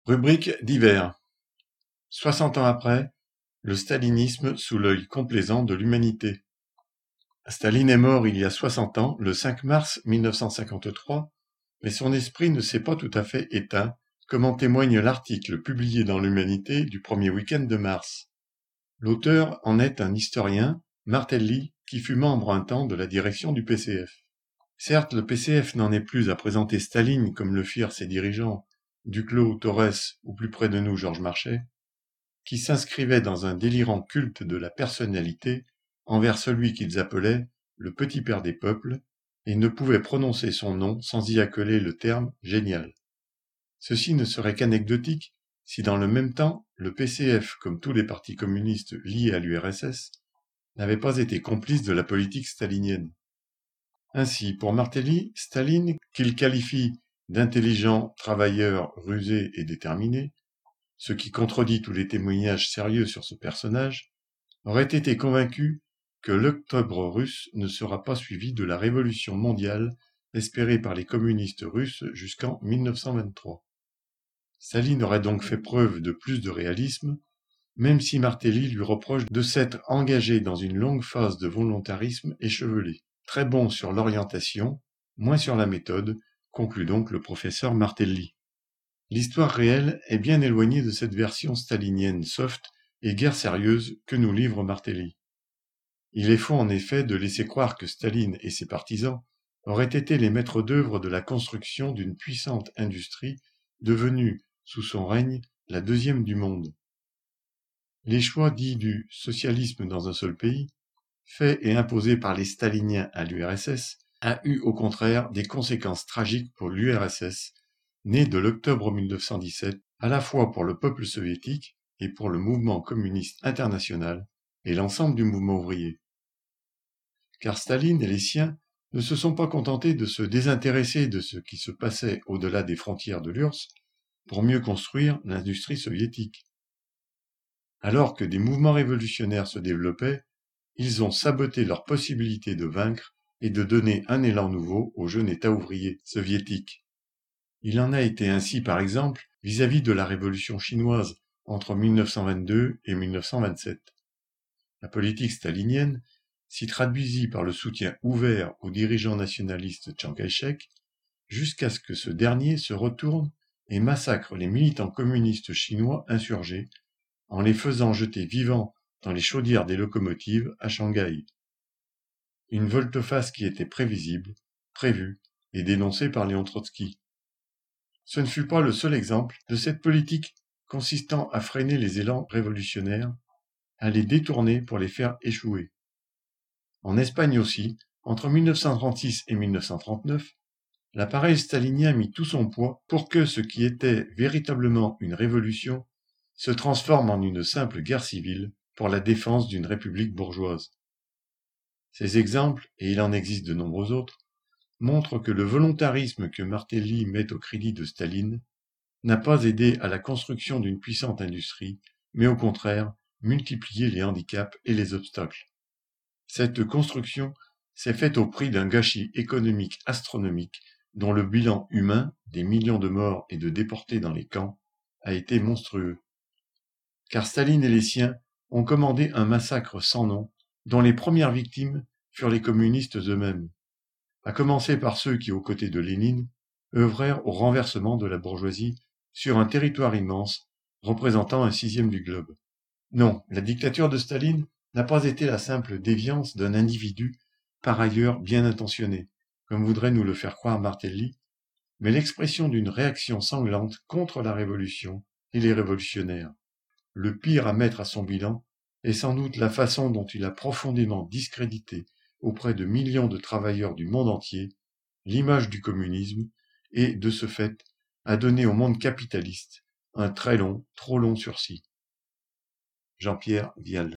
Rubrique divers. 60 ans après, le stalinisme sous l'œil complaisant de l'humanité. Staline est mort il y a 60 ans, le 5 mars 1953, mais son esprit ne s'est pas tout à fait éteint, comme en témoigne l'article publié dans l'Humanité du premier week-end de mars. L'auteur en est un historien, Martelly, qui fut membre un temps de la direction du PCF. Certes, le PCF n'en est plus à présenter Staline comme le firent ses dirigeants, Duclos, Torres ou plus près de nous Georges Marchais, qui s'inscrivaient dans un délirant culte de la personnalité envers celui qu'ils appelaient le petit père des peuples et ne pouvaient prononcer son nom sans y accoler le terme génial. Ceci ne serait qu'anecdotique si dans le même temps le PCF, comme tous les partis communistes liés à l'URSS, n'avait pas été complice de la politique stalinienne. Ainsi, pour Martelly, Staline, qu'il qualifie d'intelligent, travailleur, rusé et déterminé, ce qui contredit tous les témoignages sérieux sur ce personnage, aurait été convaincu que l'Octobre russe ne sera pas suivi de la révolution mondiale espérée par les communistes russes jusqu'en 1923. Staline aurait donc fait preuve de plus de réalisme, même si Martelly lui reproche de s'être engagé dans une longue phase de volontarisme échevelé. Très bon sur l'orientation, moins sur la méthode, conclut donc le professeur Martelly. L'histoire réelle est bien éloignée de cette version stalinienne soft et guère sérieuse que nous livre Martelly. Il est faux en effet de laisser croire que Staline et ses partisans auraient été les maîtres d'œuvre de la construction d'une puissante industrie devenue, sous son règne, la deuxième du monde. Les choix dits du socialisme dans un seul pays, faits et imposés par les staliniens à l'URSS, a eu au contraire des conséquences tragiques pour l'URSS, née de l'octobre 1917, à la fois pour le peuple soviétique et pour le mouvement communiste international et l'ensemble du mouvement ouvrier. Car Staline et les siens ne se sont pas contentés de se désintéresser de ce qui se passait au-delà des frontières de l'URSS pour mieux construire l'industrie soviétique. Alors que des mouvements révolutionnaires se développaient, ils ont saboté leur possibilité de vaincre et de donner un élan nouveau au jeune État ouvrier soviétique. Il en a été ainsi, par exemple, vis-à-vis de la révolution chinoise entre 1922 et 1927. La politique stalinienne s'y traduisit par le soutien ouvert au dirigeant nationaliste Chiang Kai-shek, jusqu'à ce que ce dernier se retourne et massacre les militants communistes chinois insurgés, en les faisant jeter vivants dans les chaudières des locomotives à Shanghai. Une volte-face qui était prévisible, prévue et dénoncée par Léon Trotsky. Ce ne fut pas le seul exemple de cette politique consistant à freiner les élans révolutionnaires, à les détourner pour les faire échouer. En Espagne aussi, entre 1936 et 1939, l'appareil stalinien mit tout son poids pour que ce qui était véritablement une révolution se transforme en une simple guerre civile pour la défense d'une république bourgeoise. Ces exemples, et il en existe de nombreux autres, montrent que le volontarisme que Martelly met au crédit de Staline n'a pas aidé à la construction d'une puissante industrie, mais au contraire multiplié les handicaps et les obstacles. Cette construction s'est faite au prix d'un gâchis économique astronomique dont le bilan humain, des millions de morts et de déportés dans les camps, a été monstrueux. Car Staline et les siens ont commandé un massacre sans nom, dont les premières victimes furent les communistes eux-mêmes, à commencer par ceux qui, aux côtés de Lénine, œuvrèrent au renversement de la bourgeoisie sur un territoire immense, représentant un sixième du globe. Non, la dictature de Staline n'a pas été la simple déviance d'un individu, par ailleurs bien intentionné, comme voudrait nous le faire croire Martelly, mais l'expression d'une réaction sanglante contre la révolution et les révolutionnaires. Le pire à mettre à son bilan est sans doute la façon dont il a profondément discrédité auprès de millions de travailleurs du monde entier l'image du communisme et, de ce fait, a donné au monde capitaliste un très long, trop long sursis. Jean-Pierre Vial.